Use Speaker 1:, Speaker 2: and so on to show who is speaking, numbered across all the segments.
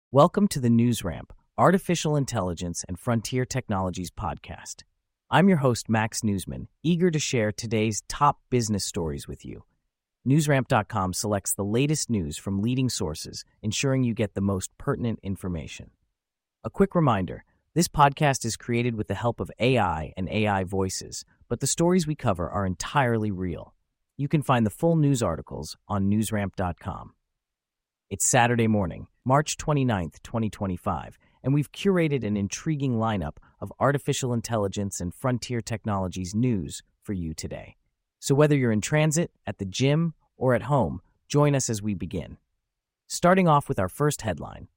Speaker 1: Welcome to the News Ramp, Artificial Intelligence and Frontier Technologies podcast. I'm your host, Max Newsman, eager to share today's top business stories with you. NewsRamp.com selects the latest news from leading sources, ensuring you get the most pertinent information. A quick reminder, this podcast is created with the help of AI and AI voices, but the stories we cover are entirely real. You can find the full news articles on NewsRamp.com. It's Saturday morning, March 29th, 2025, and we've curated an intriguing lineup of artificial intelligence and frontier technologies news for you today. So whether you're in transit, at the gym, or at home, join us as we begin. Starting off with our first headline.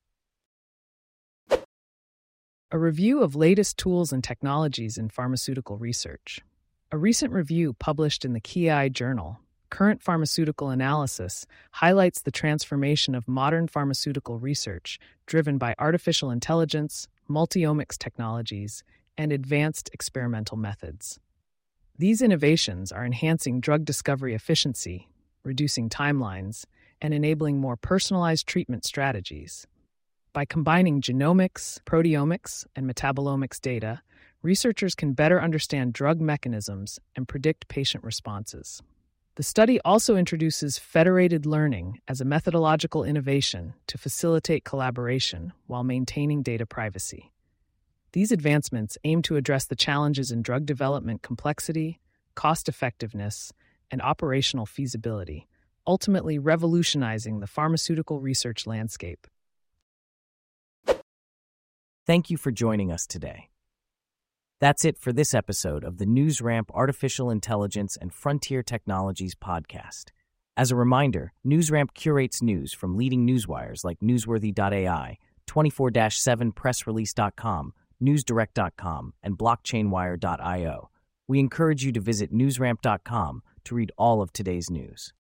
Speaker 2: A review of latest tools and technologies in pharmaceutical research. A recent review published in the KI Journal, Current Pharmaceutical Analysis, highlights the transformation of modern pharmaceutical research driven by artificial intelligence, multiomics technologies, and advanced experimental methods. These innovations are enhancing drug discovery efficiency, reducing timelines, and enabling more personalized treatment strategies. By combining genomics, proteomics, and metabolomics data, researchers can better understand drug mechanisms and predict patient responses. The study also introduces federated learning as a methodological innovation to facilitate collaboration while maintaining data privacy. These advancements aim to address the challenges in drug development complexity, cost-effectiveness, and operational feasibility, ultimately revolutionizing the pharmaceutical research landscape.
Speaker 1: Thank you for joining us today. That's it for this episode of the News Ramp Artificial Intelligence and Frontier Technologies podcast. As a reminder, News Ramp curates news from leading newswires like Newsworthy.ai, 24/7pressrelease.com, NewsDirect.com, and BlockchainWire.io. We encourage you to visit NewsRamp.com to read all of today's news.